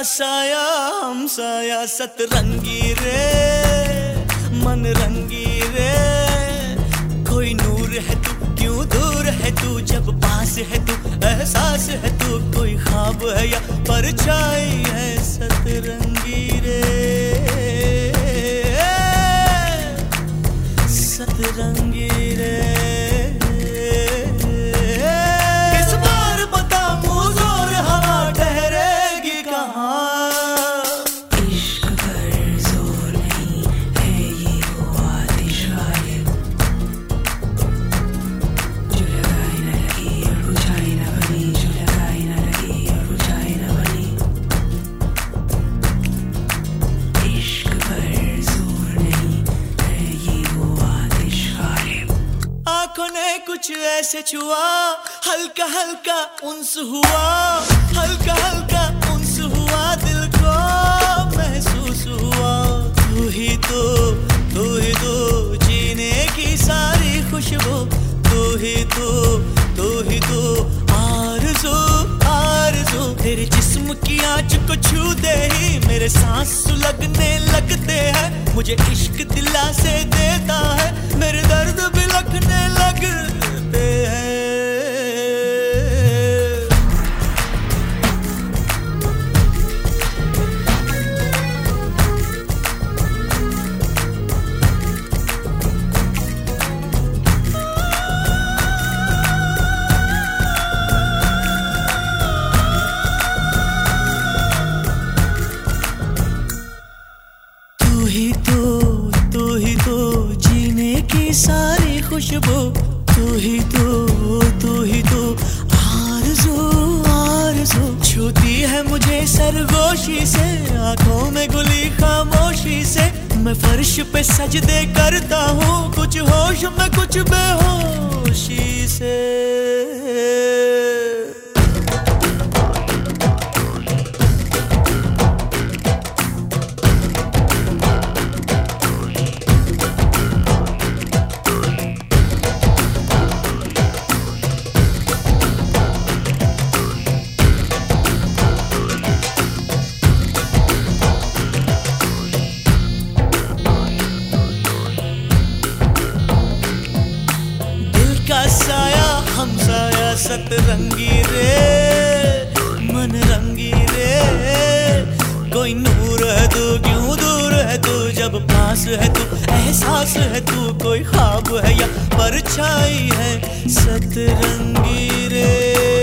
साया हम साया सतरंगी रे मन रंगी रे। कोई नूर है तू क्यों दूर है तू, जब पास है तू एहसास है तू। कोई ख्वाब है या परछाई है सतरंगी रे सतरंगी रे। आँखों ने कुछ ऐसे छुआ, हल्का हल्का उन्स हुआ, हल्का हल्का उन्स हुआ, दिल को महसूस हुआ। तू ही तो जीने की सारी खुशबू, तू ही तो आरज़ू आरज़ू। तेरे जिस्म की आँच को छूते ही मेरे सांस सुलगने लगते हैं। मुझे इश्क दिला से देता है, मेरे दर्द भी लगने लगते हैं। तू जीने की सारी खुशबू, तू ही तो आरज़ू आरज़ू। छूती है मुझे सरगोशी से, आंखों में गुली खामोशी से। मैं फर्श पे सजदे करता हूँ, कुछ होश में कुछ बेहोशी से। साया हम साया सतरंगी रे मन रंगी रे। कोई नूर है तू क्यों दूर है तू, जब पास है तू एहसास है तू। कोई ख्वाब है या परछाई है सतरंगी रे।